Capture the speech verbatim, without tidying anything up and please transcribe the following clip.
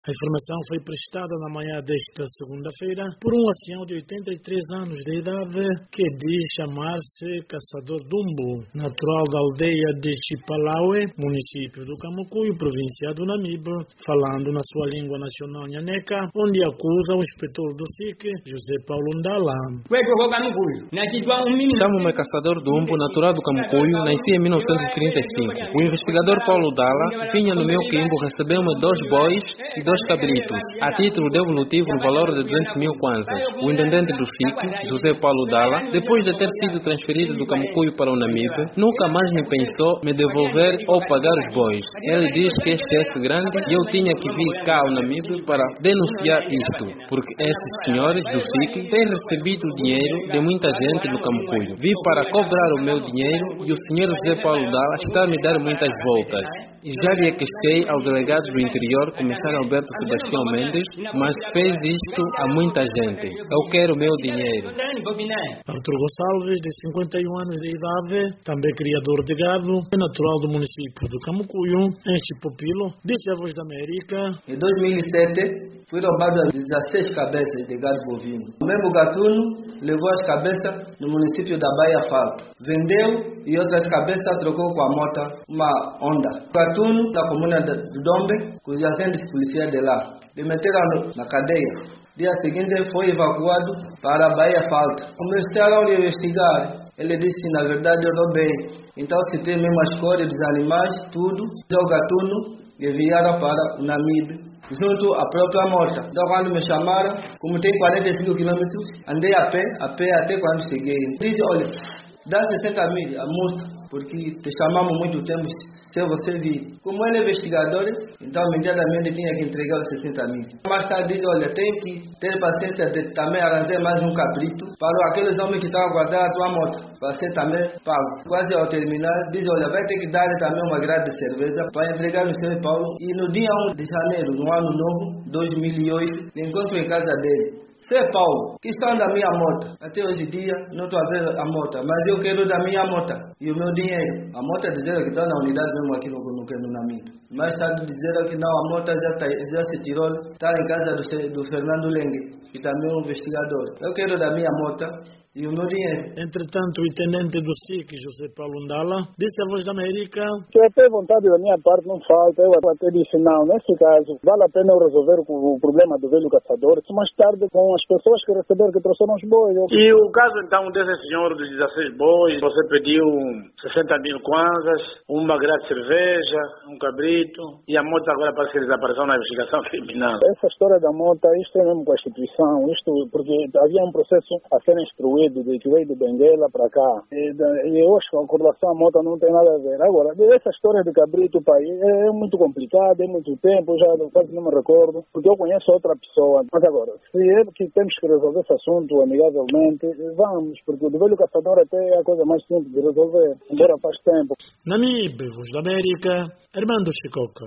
A informação foi prestada na manhã desta segunda-feira por um ancião de oitenta e três anos de idade que diz chamar-se Caçador Dumbo, natural da aldeia de Chipalawe, município do Camucuyo, província do Namibe, falando na sua língua nacional nhaneca, onde acusa o inspetor do S I C, José Paulo Ndala. Chamo-me Caçador Dumbo, natural do Camucuyo, nasci em mil novecentos e trinta e cinco. O investigador Paulo Ndala vinha no meu quimbo, recebeu-me dois bois e dois cabritos, a título devolutivo no valor de duzentos mil kwanzas. O intendente do S I C, José Paulo Ndala, depois de ter sido transferido do Camucuyo para o Namibe, nunca mais me pensou me devolver ou pagar os bois. Ele diz que é chefe grande e eu tinha que vir cá ao Namibe para denunciar isto, porque esses senhores do S I C têm recebido dinheiro de muita gente no Camucuyo. Vim para cobrar o meu dinheiro e o senhor José Paulo Ndala está a me dar muitas voltas. E já lhe queixei ao delegado do interior, comissário Alberto Sebastião Mendes, mas fez isto a muita gente. Eu quero o meu dinheiro. Arthur Gonçalves, de cinquenta e um anos de idade, também criador de gado, é natural do município do Camucuyo, em Chipopilo, disse à Voz da América. Em dois mil e sete, fui roubado dezesseis cabeças de gado bovino. O mesmo gatuno levou as cabeças no município da Baía Falta. Vendeu e outras cabeças trocou com a moto uma Honda. O gatuno da comuna do Dombe, com os agentes policiais de lá. De meteram na cadeia. Dia seguinte foi evacuado para a Baía Falta. Começaram a investigar. Ele disse que na verdade eu roubei. Então citei mesmo as cores dos animais, tudo. O gatuno enviaram para o Namibe, junto à própria moto. Então quando me chamaram, como tem quarenta e cinco quilômetros, andei a pé, a pé até quando cheguei. Disse, olha, dá sessenta mil a multa, porque te chamamos muito tempo sem você vir. Como ele é investigador, então imediatamente tinha que entregar os sessenta mil. Mais tarde diz, olha, tem que ter paciência de também arranjar mais um cabrito para aqueles homens que estão a guardar a tua moto, para ser também pago. Quase ao terminar, diz, olha, vai ter que dar também uma grade de cerveja para entregar no senhor Paulo. E no dia um de janeiro, no ano novo, dois mil e oito, encontro em casa dele. Seu Paulo, que está da minha moto. Até hoje em dia não estou a ver a moto, mas eu quero da minha moto e o meu dinheiro. A moto dizeram que está na unidade mesmo aqui no, no, no Namibe. Mais tarde dizeram que não, a moto já, tá, já se tirou, está em casa do, do Fernando Lengue, que também é um investigador. Eu quero da minha moto e o meu dinheiro. Entretanto, o intendente do S I C, José Paulo Ndala, disse à Voz da América. Que até vontade da minha parte não falta, eu até disse não, nesse caso, vale a pena eu resolver o problema do velho caçador, se mais tarde com as pessoas que receberam, que trouxeram os bois. E o caso então desse senhor dos dezesseis bois, você pediu sessenta mil kwanzas, uma grade de cerveja, um cabrito, e a moto agora parece que desapareceu na investigação criminal. Essa história da moto, isto é mesmo Constituição, isto porque havia um processo a ser instruído de que veio de Benguela para cá. E, e hoje com relação à moto não tem nada a ver. Agora, essa história de cabrito, pai, é, é muito complicado, é muito tempo, já quase não me recordo, porque eu conheço outra pessoa. Mas agora, se é que temos que resolver esse assunto amigavelmente, vamos, porque o do velho caçador até é a coisa mais simples de resolver, embora faz tempo. Namibe, Voz da América, Armando Chicoca.